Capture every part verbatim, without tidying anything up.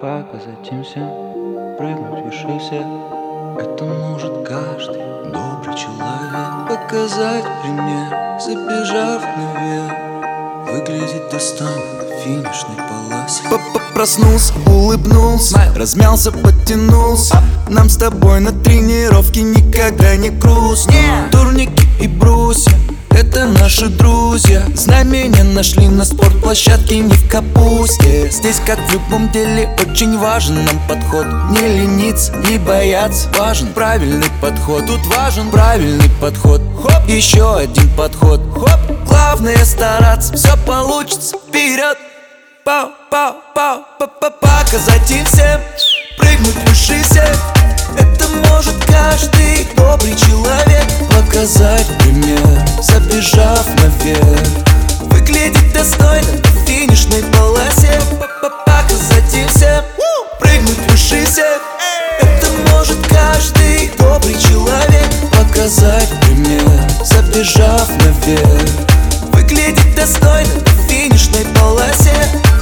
показать им всем, прыгнуть выше всех. Это может каждый добрый человек. Показать пример, забежав наверх, выглядеть достойно на финишной полосе. Проснулся, улыбнулся, размялся, подтянулся. Нам с тобой на тренировке никогда не грустно. Турники и брусья — это наши друзья. Знамения нашли на спортплощадке, не в капусте. Здесь, как в любом деле, очень важен нам подход. Не лениться, не бояться, важен правильный подход. Тут важен правильный подход. Хоп, еще один подход. Хоп, главное стараться, все получится, вперед. Пау, пау, пау, па-па, показать им всем, прыгнуть выше всех. Это может каждый добрый человек. Показать пример, забежав наверх, выглядеть достойно на финишной полосе. Показать им всем, прыгнуть выше всех. Это может каждый добрый человек. Показать пример, забежав наверх, выглядеть достойно на финишной полосе.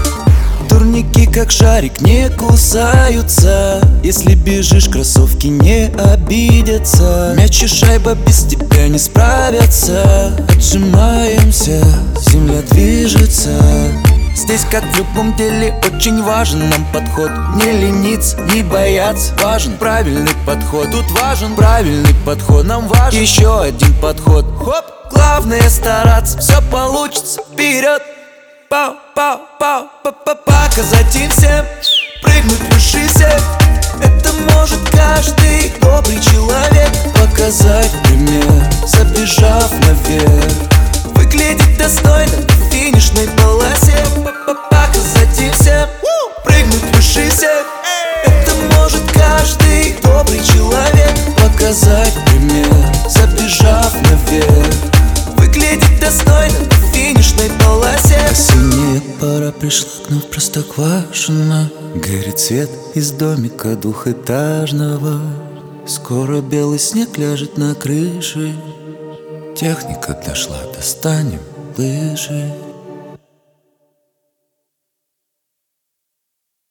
Турники, как шарик, не кусаются. Если бежишь, кроссовки не обидятся. Мяч и шайба без тебя не справятся. Отжимаемся, земля движется. Здесь, как в любом деле, очень важен нам подход. Не лениться, не бояться, важен правильный подход. Тут важен правильный подход, нам важен еще один подход. Хоп, главное стараться, все получится, вперед. Пау, пау, пау, па-па, показать им всем, прыгнуть выше всех. Это может каждый добрый человек. Показать пример, забежав наверх, выглядеть достойно на финишной полосе. Показать им всем, прыгнуть выше всех. Это может каждый добрый человек. Показать пример, забежав наверх, выглядеть достойно на финишной полосе. Осенняя пора пришла к нам в Простоквашино. Горит свет из домика двухэтажного. Скоро белый снег ляжет на крыше. Техника дошла, достанем лыжи.